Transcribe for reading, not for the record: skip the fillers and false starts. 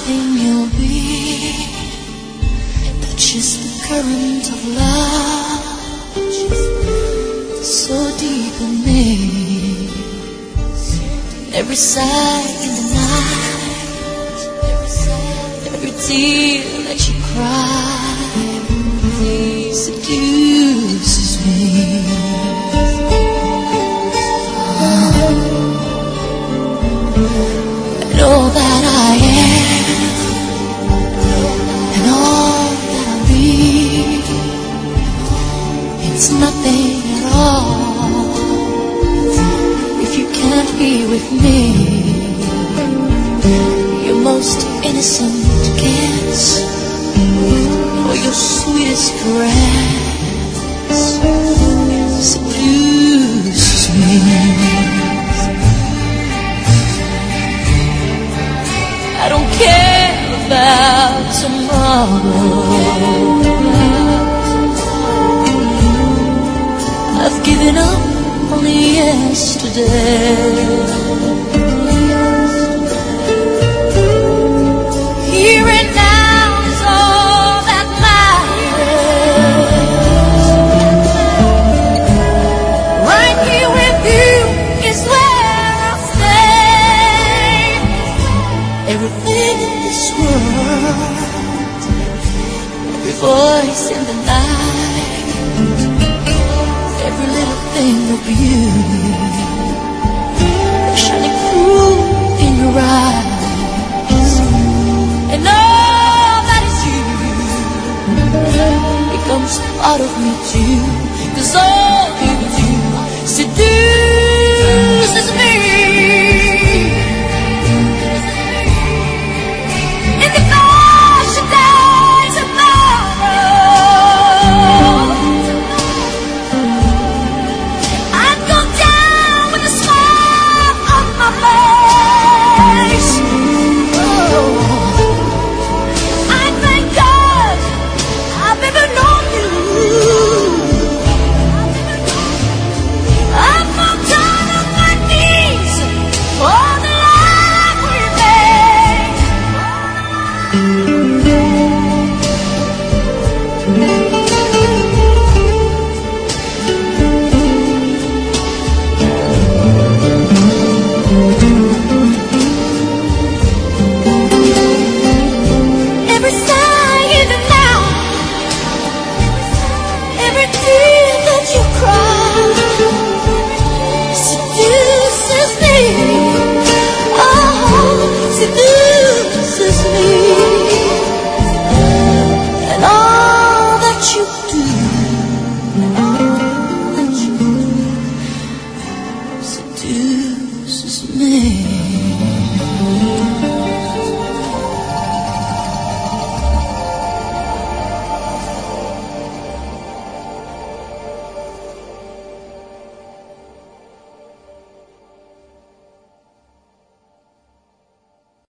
everything you'll be. That's just the current of love, so deep in me. Every sigh in the night, every tear that you cry seduces me. And all that I am, and all that I'll be, it's nothing at all if you can't be with me. Your most innocent kiss, or your sweetest caress seduces me. I don't care about tomorrow. I've given up on yesterday. Here and now is all that matters. Right here with you is where I'll stay. Everything in this world, every voice in the night, every little thing of beauty shining through in your eyes, and all that is you becomes part of me too. 'Cause all